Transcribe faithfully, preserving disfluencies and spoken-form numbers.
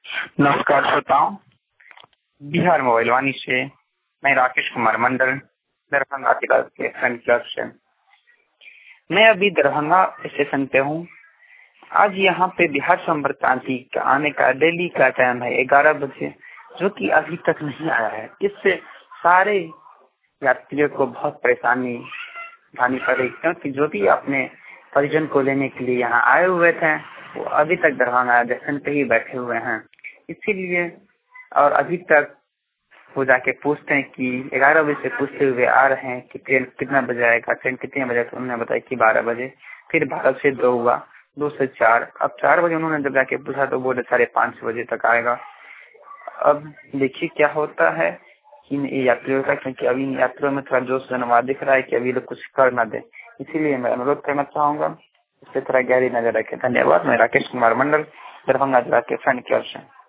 नमस्कार श्रोताओं, बिहार मोबाइल वाणी से मैं राकेश कुमार मंडल दरभंगा जिला के फ्रेंड क्लब से। मैं अभी दरभंगा स्टेशन पे हूँ। आज यहाँ पे बिहार संपर्क क्रांति का आने का दिल्ली का टाइम है ग्यारह बजे, जो कि अभी तक नहीं आया है। इससे सारे यात्रियों को बहुत परेशानी उठानी पड़ेगी, क्योंकि जो भी अपने परिजन को लेने के लिए यहाँ आए हुए थे वो अभी तक दरभंगा स्टेशन पे ही बैठे हुए हैं। इसीलिए और अभी तक वो जाके पूछते हैं कि ग्यारह बजे से पूछते हुए आ रहे हैं कि ट्रेन कितना बजे आएगा, ट्रेन कितने बजे। तो उन्होंने बताया कि बारह बजे। फिर बारह से दो हुआ, दो से चार, अब चार बजे उन्होंने जब जाके पूछा तो बोले साढ़े पाँच बजे तक आएगा। अब देखिए क्या होता है इन यात्रियों का, क्योंकि अभी यात्रियों में थोड़ा जोश जनवा दिख रहा है कि अभी लोग कुछ कर ना दे। इसीलिए मैं अनुरोध करना चाहूंगा इस पे थोड़ा गहरी नजर रखें। धन्यवाद। मैं राकेश कुमार मंडल दरभंगा जिला के फ्रेंड क्लब से।